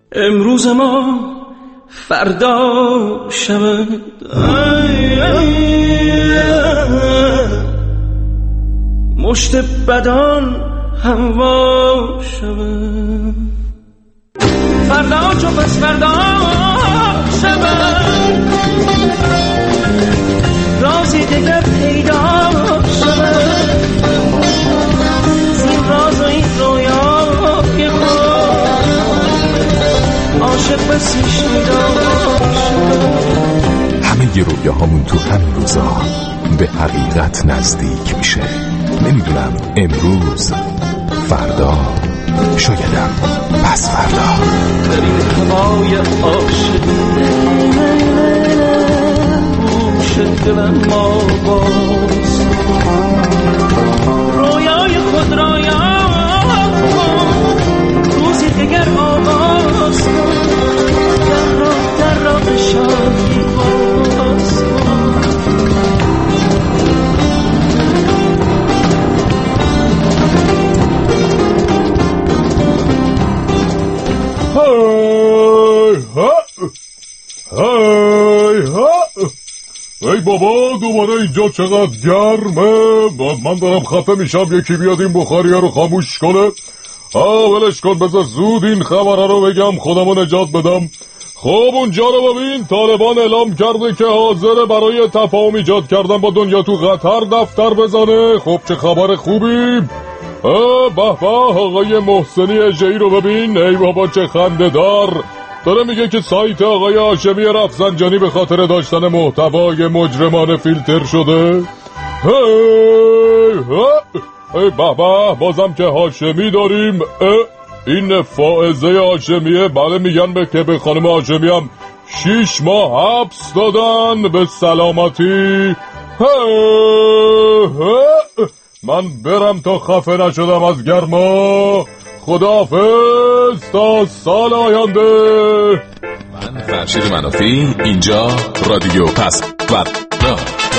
امروز ما فردا شود، مشت بدان هموا شود، فردا چو پس فردا شود، رازی دیگر پیدا شود، زین راز و این رویای خود عاشق بسی شیدا شود. همه ی رویاهامون تو همین روزا به حقیقت نزدیک میشه. نمیدونم امروز، فردا، شایدم پس فردا. در این هوای عاشقی گوش دلم آواز رویای خود را یاد روزی دیگر آغاز در راه شادی باز ای بابا دوباره اینجا چقدر گرمه. من دارم خفه میشم. یکی بیاد این بخاریه رو خاموش کنه. ولش کن، بذار زود این خبره رو بگم خودمو نجات بدم. خب اونجا رو ببین، طالبان اعلام کرده که حاضره برای تفاهم ایجاد کردن با دنیا تو قطر دفتر بزنه. خب چه خبر خوبی. به به، آقای محسنی اژه‌ای رو ببین. ای بابا چه خنده دار. داره میگه که سایت آقای هاشمی رفسنجانی به خاطر داشتن محتوای مجرمانه فیلتر شده. ای بابا، بازم که هاشمی داریم. این فائزه هاشمیه. بله میگن که به خانم هاشمی هم 6 ماه حبس دادن به سلامتی. من برم تا خفه نشدم از گرما. خداحافظ تا سال آینده. من فرشید منافی، اینجا رادیو پس فردا.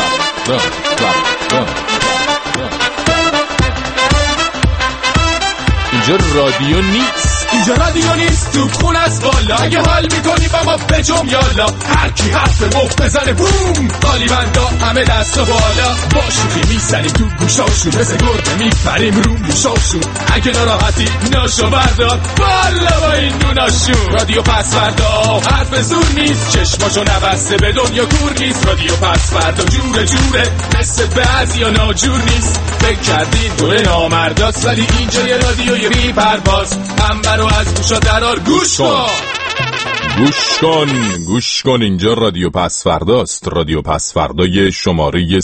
اینجا رادیو نیست. اینجا رادیو نیست، تو خون از بالا. اگه حال میکنی با ما بجم یالا. هر کی حرف مفت بزنه بوم، قالیبندا همه دست و بالا. با شوخی میزنیم تو گوشاشون، مثل گربه میپریم رو موشاشون. اگه ناراحتی ناشو بردار بالا با این دوناشون. رادیو پس فردا حرف زور نیست، چشماشو نبسته به دنیا کور نیست. رادیو پس فردا جوره جوره، مثل بعضیا ناجور نیست. فکر کردین دوره نامرداست، ولی اینجا یه رادیوی بی پرواز. رو از گوشا درار گوش کن. اینجا رادیو پس فرداست. رادیو پس فردای شماره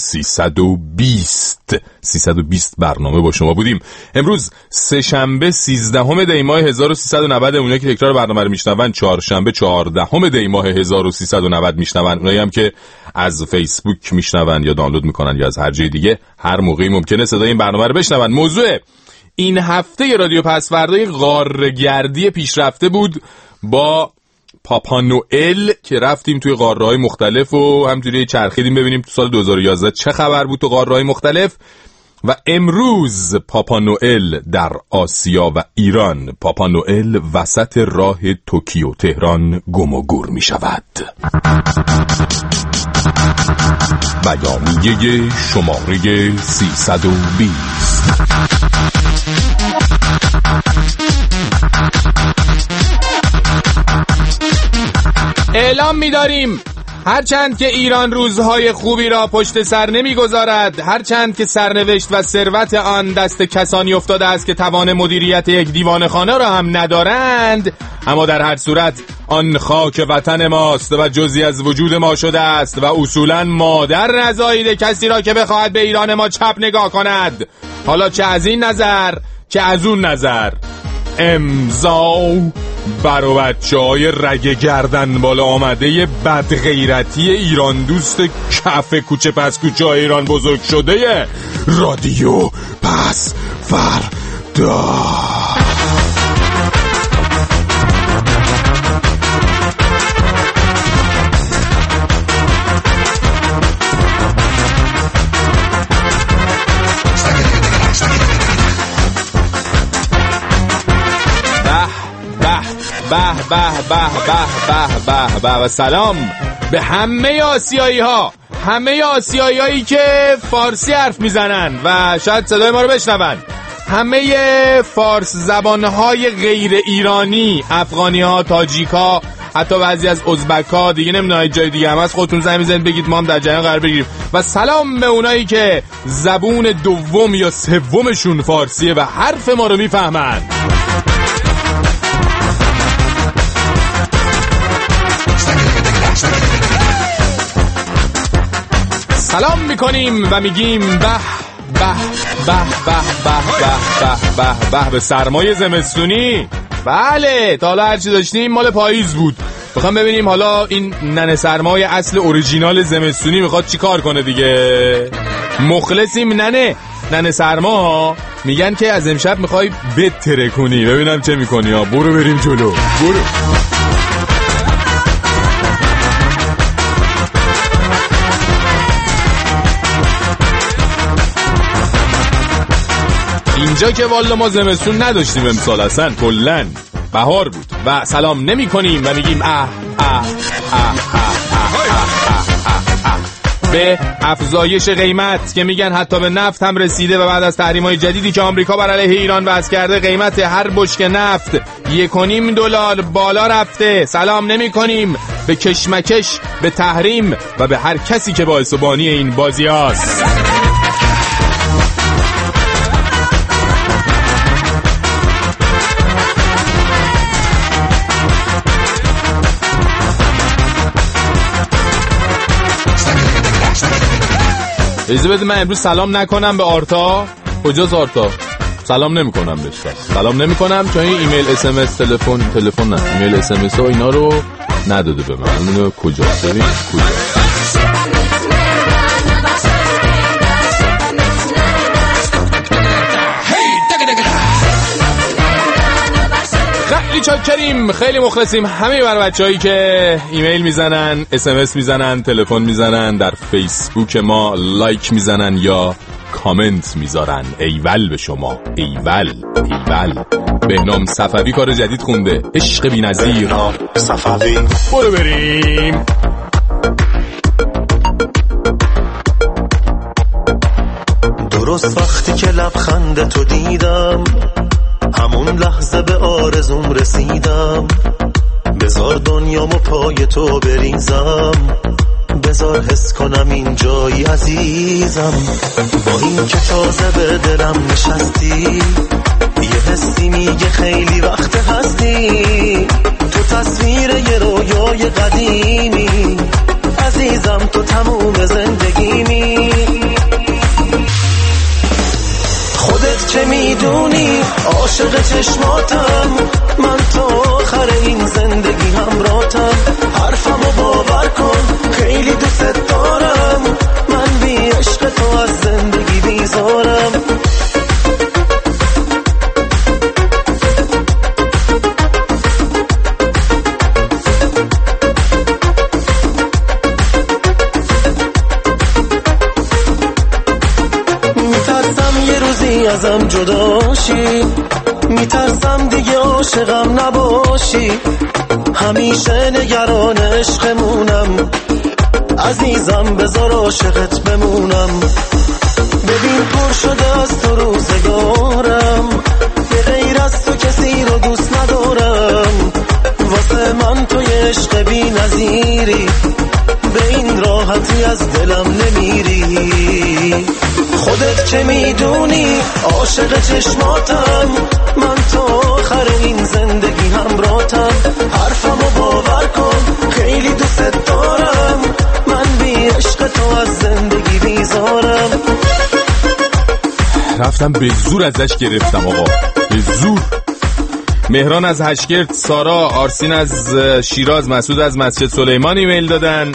320 برنامه با شما بودیم. امروز سه شنبه 13 دی ماه 1390. اونایی که تکرار برنامه رو میشنون چهارشنبه 14 دی ماه 1390 میشنون. اونایی هم که از فیسبوک میشنون یا دانلود میکنن یا از هر جای دیگه، هر موقعی ممکنه صدای این برنامه رو بشنون. موضوع این هفته رادیو پس فردای غاره‌گردی پیشرفته بود با پاپا نوئل که رفتیم توی غاره‌های مختلف و همجوری چرخیدیم ببینیم تو سال 2011 چه خبر بود تو غاره‌های مختلف. و امروز پاپا نوئل در آسیا و ایران. پاپا نوئل وسط راه توکیو تهران گم و گور می شود. بیانیه شماره 320. اعلام می‌داریم هرچند که ایران روزهای خوبی را پشت سر نمی‌گذارد، هرچند که سرنوشت و ثروت آن دست کسانی افتاده است که توان مدیریت یک دیوانه‌خانه را هم ندارند، اما در هر صورت آن خاک وطن ماست و جزئی از وجود ما شده است و اصولاً مادر نزاییده کسی را که بخواهد به ایران ما چپ نگاه کند، حالا چه از این نظر چه از اون نظر. امضا بر بچه‌های رگ گردن بالا آمده بدغیرتی ایران دوست کف کوچه پس کوچه ایران بزرگ شده رادیو پس فردا. به به به به به به و سلام به همه آسیایی ها، همه آسیایی هایی که فارسی حرف میزنن و شاید صدای ما رو بشنون، همه فارس زبانهای غیر ایرانی، افغانی ها، تاجیک ها، حتی بعضی از ازبک ها، دیگه نمیدونم جای دیگه هم هست، خودتون زنگ بزنید بگید ما هم در جریان قرار بگیریم. و سلام به اونایی که زبون دوم یا سومشون فارسیه و حرف ما رو میفهمن. سلام میکنیم و میگیم به به به به به به به به سرمایه زمستونی. بله تا حالا هرچی داشتیم مال پاییز بود، بخوام ببینیم حالا این ننه سرمایه اصل اوریجینال زمستونی میخواد چی کار کنه دیگه. مخلصیم ننه سرما، میگن که از امشب میخوای بتره کنی، ببینم چه میکنی ها. برو بریم جلو، برو. اینجا که والا ما زمستون نداشتیم امسال، اصلا کلن بهار بود. و سلام نمی کنیم و میگیم به افزایش قیمت که میگن حتی به نفت هم رسیده و بعد از تحریم‌های جدیدی که آمریکا بر علیه ایران وضع کرده قیمت هر بشکه نفت $1.5 بالا رفته. سلام نمی کنیم به کشمکش، به تحریم و به هر کسی که باعث و بانی این بازی هاست. اجازه بده من امروز سلام نکنم به آرتا. کجاست آرتا؟ سلام نمی کنم بهش، سلام نمی کنم چون این ایمیل SMS تلفن نه، ایمیل SMS ها اینا رو نداده به من. اینو کجاست؟ ببین کجاست. خیلی چاکریم، خیلی مخلصیم همه بر بچه‌هایی که ایمیل میزنن، SMS میزنن، تلفن میزنن، در فیسبوک ما لایک میزنن یا کامنت میذارن. ایول به شما، ایول. بهنام صفوی کار جدید خونده، عشق بی‌نظیر. صفوی برو بریم. درست وقتی که لبخند تو دیدم، همون لحظه به آرزوم رسیدم. بذار دنیامو پای تو بریزم، بذار حس کنم این جایی عزیزم. با این که تازه به دلم نشستی، یه حسی میگه خیلی وقت هستی. تو تصویر یه رویای قدیمی، عزیزم تو تموم زندگیمی. خودت که میدونی عاشق چشماتم، من تا آخر این زندگی همراهتم. حرفمو باور کن خیلی دوست دارم، من بی عشق تو از زندگی بیزارم. ازم جداشی، میترسم دیگه عاشقم نباشی. همیشه نگران عشقمونم، عزیزم بذار عاشقت بمونم. ببین پر شده از تو روزگارم، به غیر از تو کسی رو دوست ندارم. واسه من تو یه عشق بی نظیری، به این راحتی از دلم نمیری. خودت که میدونی عاشق چشماتم، من تا آخر این زندگی همراهتم. حرفمو باور کن خیلی دوست دارم، من بی عشق تو از زندگی بیزارم. رفتم به زور ازش گرفتم آقا، به زور. مهران از هشگرد، سارا، آرسین از شیراز، مسعود از مسجد سلیمان ایمیل دادن.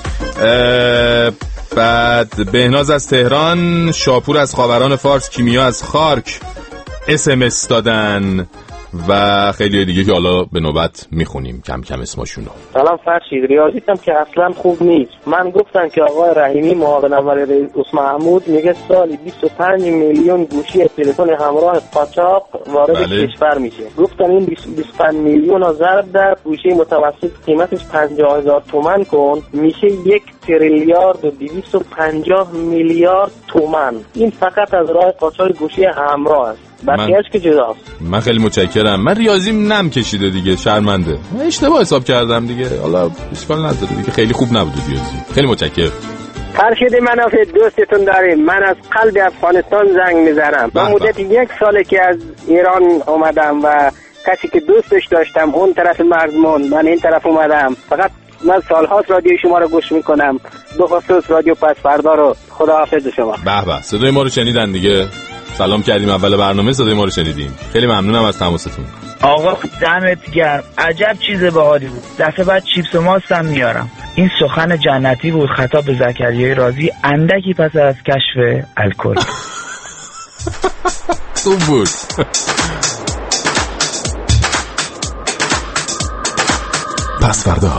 بعد بهناز از تهران، شاپور از خاوران فارس، کیمیا از خارک SMS دادن. و خیلی دیگه که حالا به نوبت میخونیم کم کم اسمشون رو. سلام فرشید، ریاضیتم که اصلا خوب نیست. من گفتن که آقای رحیمی معاون اول رئیس محمود میگه سالی 25 میلیون گوشی تلفن همراه قاچاق وارد کشور میشه. گفتن این 25 میلیون رو ضرب در گوشی متوسط قیمتش 50,000 تومان کن، میشه 1 تریلیارد و 250 میلیارد تومان. این فقط از راه قاچاق گوشی همراه است، بقیه‌اش که جداست. من خیلی متشکرم. من ریاضیم نم کشیده دیگه، شرمنده. من اشتباه حساب کردم دیگه. حالا اشکال نداره دیگه، خیلی خوب نبود ریاضی. خیلی متشکرم. فرشید منافع دوستتون داریم. من از قلب افغانستان زنگ میزنم. با مدت 1 ساله که از ایران اومدم و کسی که دوستش داشتم اون طرف مرزمون، من این طرف اومدم. فقط من سالهاست رادیو شما رو گوش میکنم، به خصوص رادیو پس فردا رو. خداحافظ شما. به به، صدای ما رو شنیدن دیگه. سلام کردیم اول برنامه، صدای ما رو شنیدیم. خیلی ممنونم از تماستون. آقا دمت گرم، عجب چیز باحالی بود. دفعه بعد چیپس و ماست هم میارم. این سخن جنتی بود خطاب به زکریای رازی اندکی پس از کشف الکل. خوب بود. پس فردا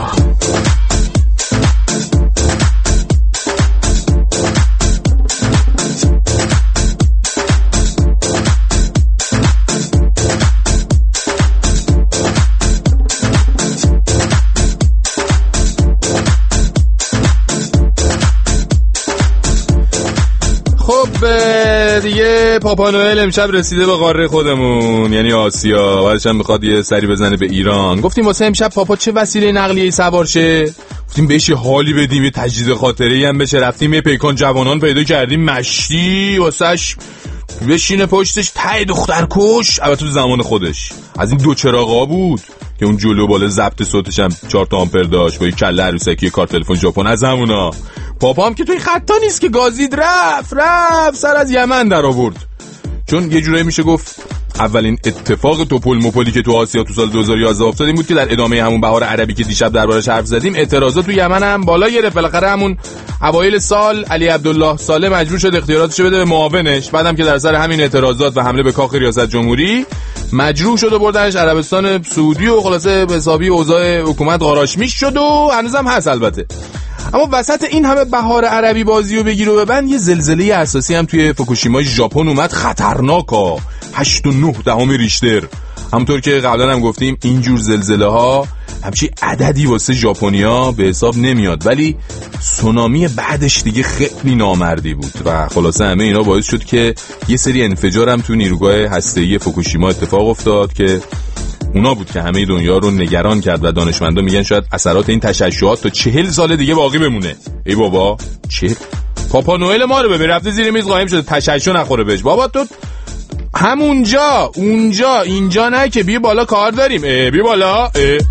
دیگه پاپا نوئل امشب رسیده به قاره خودمون، یعنی آسیا. بعدش هم میخواد یه سری بزنه به ایران. گفتیم واسه امشب پاپا چه وسیله نقلیه‌ای سوار شه؟ گفتیم بهش حالی بدیم، یه تجدید خاطره‌ای هم بشه. رفتیم یه پیکان جوانان پیدا کردیم مشتی واسش بشینه پشتش، ته دخترکش. البته تو زمان خودش از این دو چراغا بود که اون جلو بالا ضبط صوتش هم 4 تا آمپر داشت با یه کله عروسکی کارت تلفن ژاپن از همونا. پاپا هم که توی خطا نیست که گازید رفت سر از یمن در آورد. چون یه جورایی میشه گفت اولین اتفاق توپل مپولی که تو آسیا تو سال 2011 افتاد این بود که در ادامه همون بهار عربی که دیشب دربارش حرف زدیم، اعتراضات تو یمن هم بالا گرفت. بالاخره همون اوایل سال علی عبدالله صالح مجبور شد اختیاراتشو بده به معاونش. بعدم که در سر همین اعتراضات و حمله به کاخ ریاست جمهوری مجروح شد و بردنش عربستان سعودی و خلاصه به حسابی اوضاع حکومت قاراشمیش شد و هنوزم هست البته. اما وسط این همه بهار عربی بازی و بگیر و ببند یه زلزله اساسی هم توی فوکوشیما ژاپن اومد، خطرناکا. 8.9 ریشتر. همونطور که قبلا هم گفتیم اینجور زلزله ها همچی عددی واسه ژاپنیا به حساب نمیاد، ولی سونامی بعدش دیگه خیلی نامردی بود و خلاصه همه اینا باعث شد که یه سری انفجار هم تو نیروگاه هسته‌ای فوکوشیما اتفاق افتاد که اونا بود که همه دنیا رو نگران کرد و دانشمندان میگن شاید اثرات این تشعشعات تا 40 سال دیگه باقی بمونه. ای بابا چه پاپا نوئل ما رو ببین رفته زیر میز قایم شده تشعشع نخوره بهش. بابا تو همونجا اونجا اینجا نه که بیا بالا کار داریم. بیا بالا.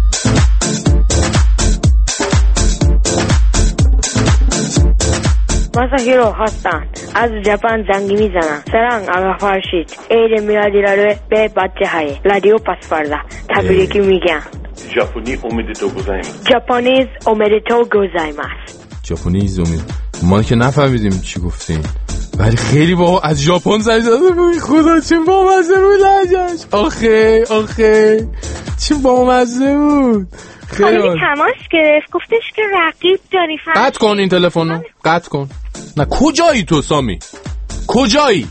ماساهیرو هستن از ژاپن زنگ میزنن. سلام آقا فرشید، عید میلادی رو به بچه های رادیو پس فردا تبریک میگم. ژاپنی اومیدتو گوزایماس. ژاپنیز اومیدتو گوزایماس. ژاپنیز اومید. ما که نفهمیدیم چی گفتین ولی خیلی با از ژاپن زنگ زده بود. خدا چه بامزه بود لهجه‌اش. آخه چه بامزه بود. خیلی تماس گرفت گفتش که رقیب داری. قطع کن این تلفنو، قطع کن. نه کجایی تو سامی؟ کجایی؟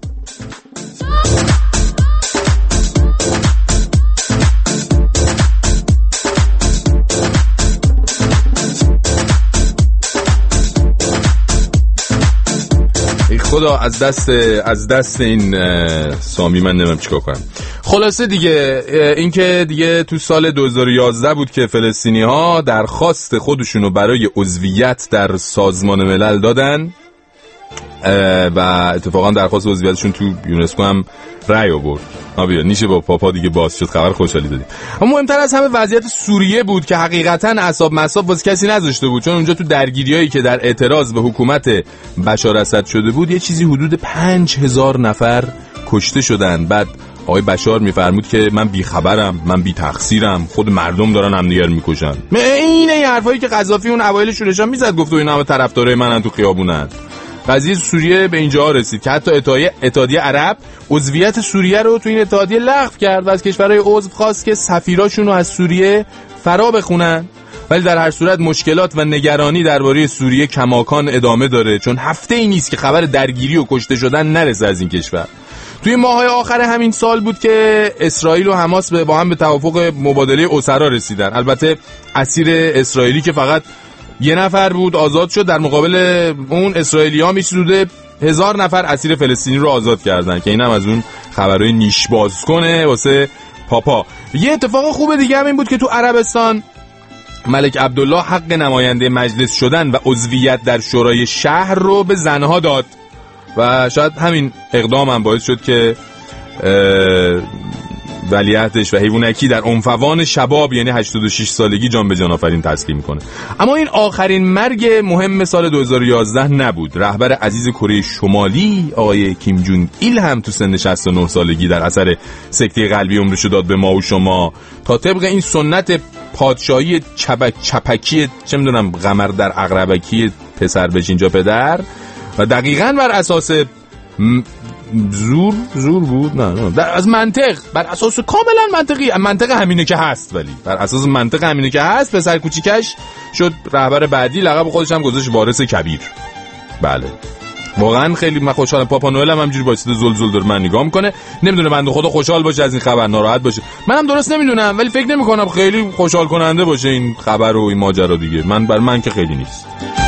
خدا از دست این سامی من نمیم چیکار کنم. خلاصه دیگه این که دیگه تو سال 2011 بود که فلسطینی ها درخواست خودشونو برای عضویت در سازمان ملل دادن و اتفاقا درخواست عضویتشون تو یونسکو هم رأی آورد. بیا نیشه با پاپا دیگه باز شد، خبر خوشحالی دادیم. اما مهمتر از همه وضعیت سوریه بود که حقیقتا اعصاب مصاب واسه کسی نذاشته بود، چون اونجا تو درگیریایی که در اعتراض به حکومت بشار اسد شده بود یه چیزی حدود 5000 نفر کشته شدن. بعد آقای بشار میفرمود که من بی خبرم، من بی تقصیرم، خود مردم دارن همدیگر میکشن. این حرفایی که قذافی اون اوایل شورشان میزد، گفت و اینا همه طرفدارای منن تو خیابونن. قضیه سوریه به اینجا رسید که حتی اتحادیه عرب عضویت سوریه رو تو این اتحادیه لغو کرد و از کشورهای عضو خواست که سفیراشون رو از سوریه فرا بخونن. ولی در هر صورت مشکلات و نگرانی درباره سوریه کماکان ادامه داره، چون هفته ای نیست که خبر درگیری و کشته شدن نرسه از این کشور. توی ماهای آخر همین سال بود که اسرائیل و حماس با هم به توافق مبادله اسرا رسیدن. البته اسیر اسرائیلی که فقط یه نفر بود آزاد شد، در مقابل اون اسرائیلی‌ها می‌سوده 1000 نفر اسیر فلسطینی رو آزاد کردن که اینم از اون خبرهای نیش باز کنه واسه پاپا. یه اتفاق خوب دیگه هم این بود که تو عربستان ملک عبدالله حق نماینده مجلس شدن و عضویت در شورای شهر رو به زنها داد و شاید همین اقدام هم باعث شد که ولیعهدش و حیوانکی در عنفوان شباب یعنی 86 سالگی جان به جان آفرین تسلیم کنه. اما این آخرین مرگ مهم سال 2011 نبود. رهبر عزیز کره شمالی آقای کیم جونگ ایل هم تو سن 69 سالگی در اثر سکته قلبی عمرش داد به ما و شما تا طبق این سنت پادشاهی چپکی چه میدونم قمر در عقربکی پسر بشین جا پدر و دقیقاً بر اساس زور بود نه از منطق، بر اساس کاملا منطقی، منطق همینه که هست، ولی بر اساس منطق همینه که هست پسر کوچیکش شد رهبر بعدی، لقب خودش هم گذاشت وارث کبیر. بله واقعا خیلی من خوشحالم. پاپا نوئل هم همینجوری واسه زلزل داره من نگاه میکنه، نمیدونه بنده خدا خوشحال باشه از این خبر ناراحت باشه. منم درست نمیدونم ولی فکر نمیکنم خیلی خوشحال کننده باشه این خبر و این ماجرا دیگه. بر من که خیلی نیست.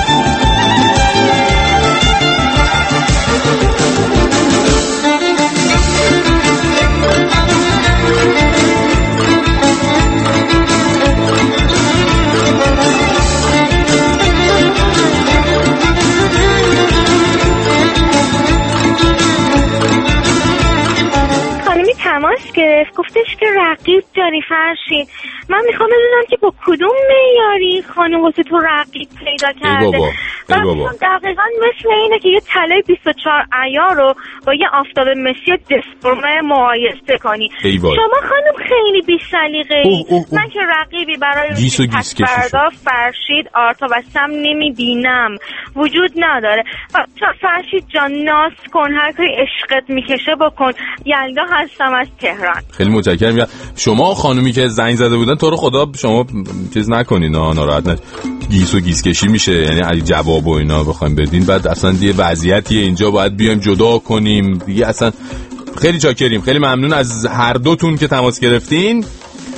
گرفت گفتش که رقیب داری فرشید. من میخوام بدونم که با کدوم معیاری خانم واسه تو رقیب پیدا کرده. ای بابا. دقیقاً مثل اینه که یه طلای 24 عیار رو با یه آفتاب مسی و دسپرمه مقایسه کنی. شما خانم خیلی بی‌سلیقه‌ای. من که رقیبی برای پس‌فردا فرشید آرتا و سم نمیبینم، وجود نداره. فرشید جان ناز کن، هر کاری عشقت میکشه بکن. یلدا هستم از تهران. خیلی متشکرم. شما خانومی که زنگ زده بودن تو رو خدا شما چیز نکنین، ناراحت نشید. گیس و گیس کشی میشه، یعنی علی جواب و اینا بخوایم بدین بعد اصلا دیگه وضعیتیه اینجا باید بیایم جدا کنیم دیگه. اصلا خیلی چاکریم، خیلی ممنون از هر دوتون که تماس گرفتین.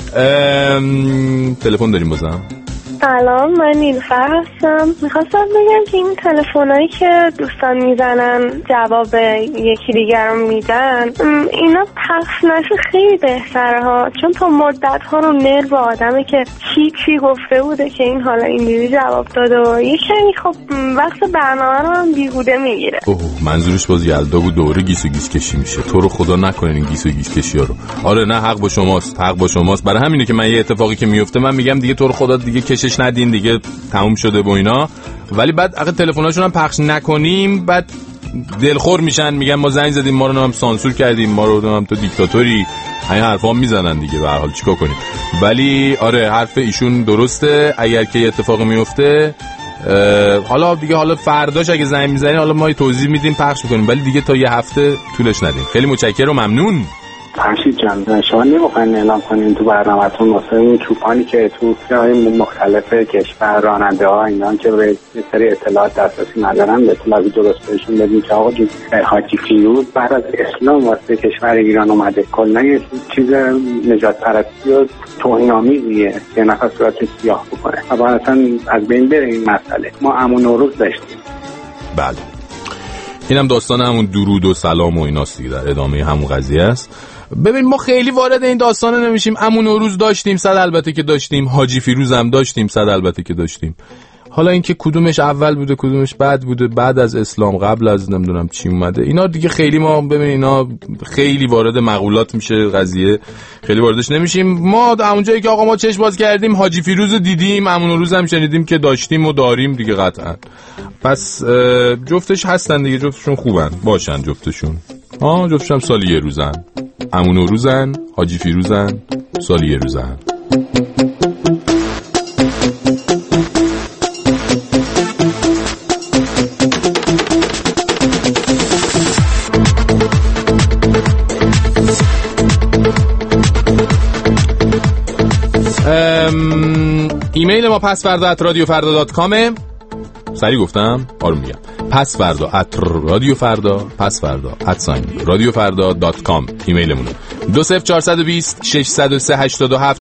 تلفن داریم بازم. سلام، من نیلوفر هستم. میخواستم بگم که این تلفنایی که دوستان میزنن جواب یکی دیگر رو میدن اینا پخش نشه خیلی بهتره ها، چون تا مدت ها رو نرو آدمه که چی گفته بوده که این حالا اینجوری جواب داده و یه کمی خب وقت برنامه رو هم بیهوده میگیره. منظورش باز یلدا بود دوره گیس و گیس کشی میشه. تو رو خدا نکنین این گیس و گیس کشی ها رو. آره نه حق با شماست، حق با شماست. برای همینه که من یه اتفاقی که میفته من میگم دیگه تو رو خدا دیگه کشش ندین دیگه، تموم شده با اینا. ولی بعد اگه تلفناشون هم پخش نکنیم بعد دلخور میشن، میگن ما زنگ زدیم ما رو هم سانسور کردیم، ما رو هم تو دیکتاتوری، این حرفا میزنن دیگه. به هر حال چیکار کنیم. ولی آره حرف ایشون درسته. اگر که اتفاقی میفته حالا دیگه حالا فرداش اگه زنگ میزنین حالا ما توضیح میدیم پخش میکنیم، ولی دیگه تا یه هفته طولش ندیم. خیلی متشکرم و ممنون. فرشید جان شما نمیخواین اعلام کنین تو برنامه‌تون واسه اون چوپانی که تو جای مختلف کشور راننده ها اینا که به سری اطلاعات دسترسی ندارن به اطلاعات درست بهشون بدین که آقا حاجی فیروز بعد از اسلام واسه کشور ایران اومده، کلا یه چیز نجات پرستی و توهین‌آمیزیه که نفس صورت سیاه بکنه و باید اصلا از بین بره این مسئله. ما امون نوروز داشتیم. بله اینم داستان همون درود و سلام و ایناست دیگه، در ادامه همون قضیه است. ببین ما خیلی وارد این داستان نمیشیم. امون نوروز داشتیم، صد البته که داشتیم. حاجی فیروز هم داشتیم، صد البته که داشتیم. حالا اینکه کدومش اول بوده کدومش بعد بوده، بعد از اسلام قبل از نمیدونم چی اومده، اینا دیگه خیلی ما ببین اینا خیلی وارد مقولات میشه قضیه، خیلی واردش نمیشیم. ما اونجایی که آقا ما چشم باز کردیم حاجی فیروز رو دیدیم، امون نوروز هم شنیدیم که داشتیم و داریم دیگه قطعا. پس جفتش هستن دیگه، جفتشون خوبن باشن جفتشون. جفتشون سالی یه روزن، امون نوروزن، حاجی فیروزن، سالی یه روزن. ایمیل ما pasfarda@radiofarda.com. سریع گفتم آروم میگم. pasfarda@radiofarda.com ایمیلمونه. 20420 603 87